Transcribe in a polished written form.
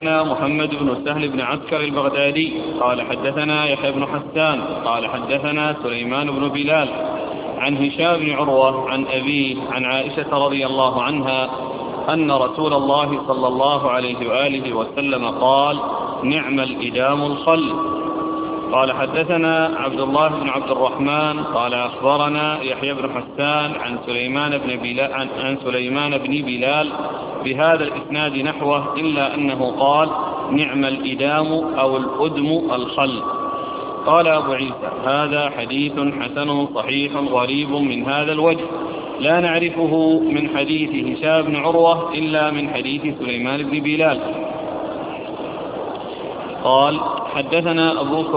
محمد بن سهل بن عسكر البغدادي قال حدثنا يحيى بن حسان قال حدثنا سليمان بن بلال عن هشام بن عروة عن أبيه عن عائشة رضي الله عنها أن رسول الله صلى الله عليه وآله وسلم قال: نعم الإدام الخل. قال حدثنا عبد الله بن عبد الرحمن قال أخبرنا يحيى بن حسان عن سليمان بن بلال بهذا الإسناد نحوه، إلا أنه قال: نعم الإدام أو الأدم الخل. قال أبو عيسى: هذا حديث حسن صحيح غريب من هذا الوجه، لا نعرفه من حديث هشام بن عروة إلا من حديث سليمان بن بلال. قال حدثنا أبو